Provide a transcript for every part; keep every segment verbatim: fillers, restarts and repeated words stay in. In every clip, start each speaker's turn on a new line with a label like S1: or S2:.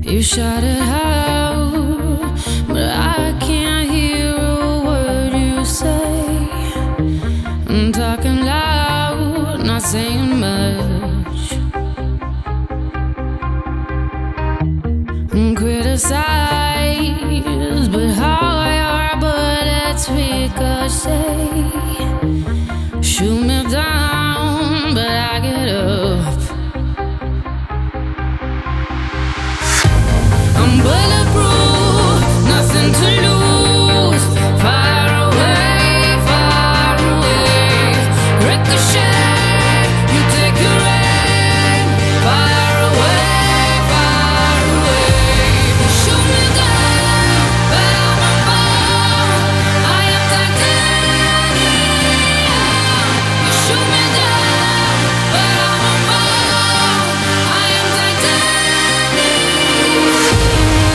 S1: You shout it out, but I can't hear a word you say. I'm talking loud, not saying much. I'm criticized, but how your bullets ricochet. Shoot me down, but I get up. I'm bulletproof, nothing to lose. Far away, far away. Ricochet, you take your aim. Far away, far away. You shoot me down, but I'm a fall. I am titanium. You shoot me down, but I'm a fall. I am titanium.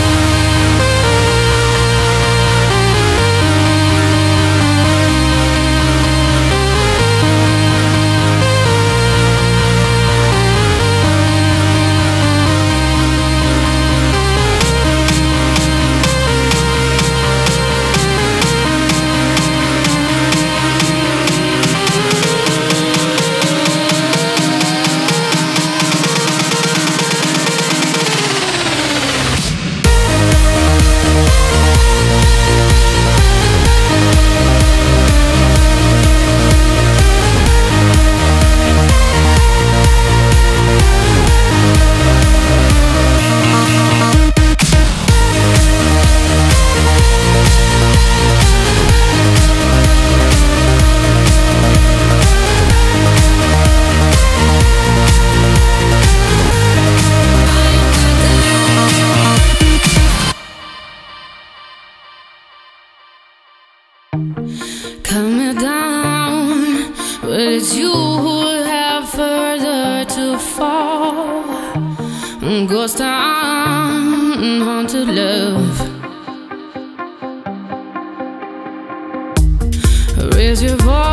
S1: Cut me down, but it's you who have further to fall. Ghost town, haunted love. Raise your voice.